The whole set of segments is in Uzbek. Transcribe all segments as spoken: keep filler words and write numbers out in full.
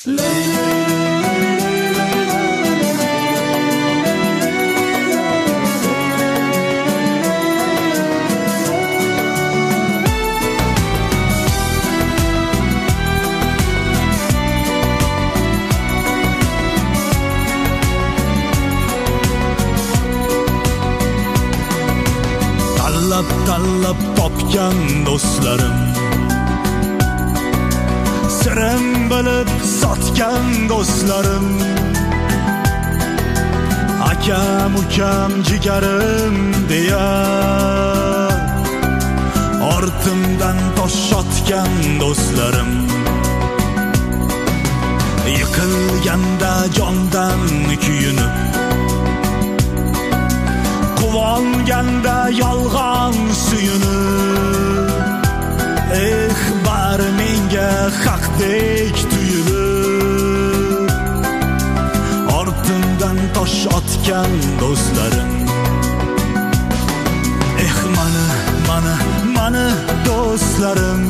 Tanlab tanlab topgan do'stlarim, sirim bilib sotgan do'stlarim, akam ukam jigarim deya ortimdan tosh otgan do'stlarim, yiqilganda jondan kuyunib, quvonganda yolg'on suyunib, eh bari menga haqdek tuyulib, ortimdan tosh otgan do'stlarim, eh mana mana mana do'stlarim,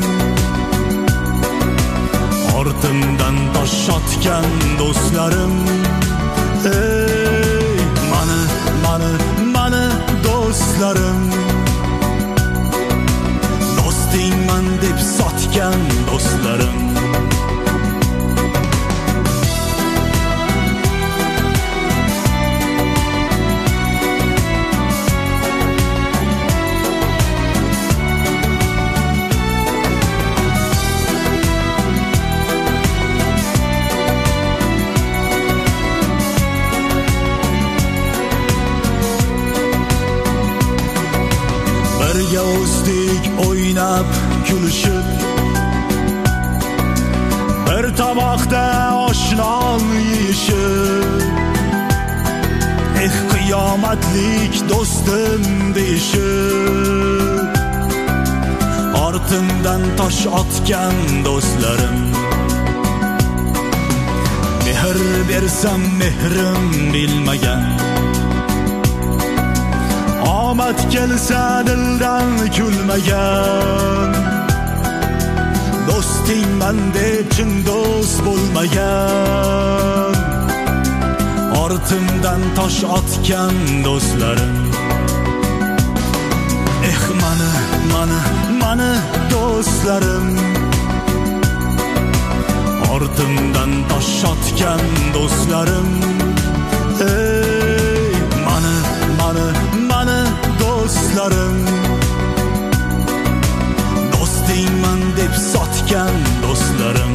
ortimdan tosh otgan do'stlarim, ey mana mana mana do'stlarim, do'stingman deb sotgan do'stlarim. Birga o'sdik o'ynab kulishib, bir tomoqda oshnon yeyishib, eh qiyomatlik do'stim deyishib, ortimdan tosh otgan do'stlarim, mehr bersam mehrim bilmagan, omad kelsa dildan kulmagan, do'stingman deb chin do'st bo'lmagan, ortimdan tosh otgan do'stlarim, eh mana mana mana do'stlarim, ortimdan tosh otgan do'stlarim, ey mana mana mana do'stlarim, do'stingman deb sotgan do'stlarim.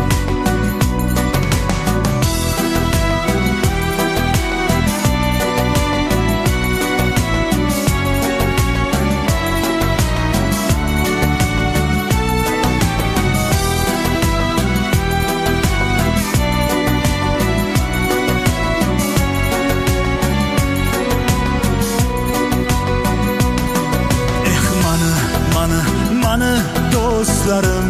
Do'stlarim,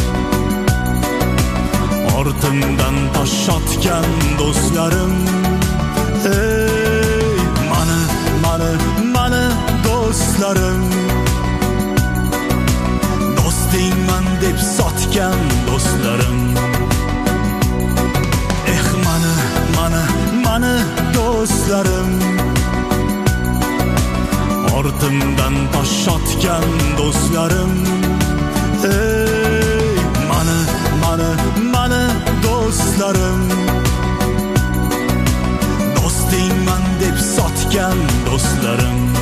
ortimdan tosh otgan do'stlarim, ey mana mana mana do'stlarim, do'stingman deb sotgan do'stlarim, eh mana mana mana do'stlarim, ortimdan tosh otgan do'stlarim, ey mana mana mana do'stlarim, do'stingman deb sotgan do'stlarim.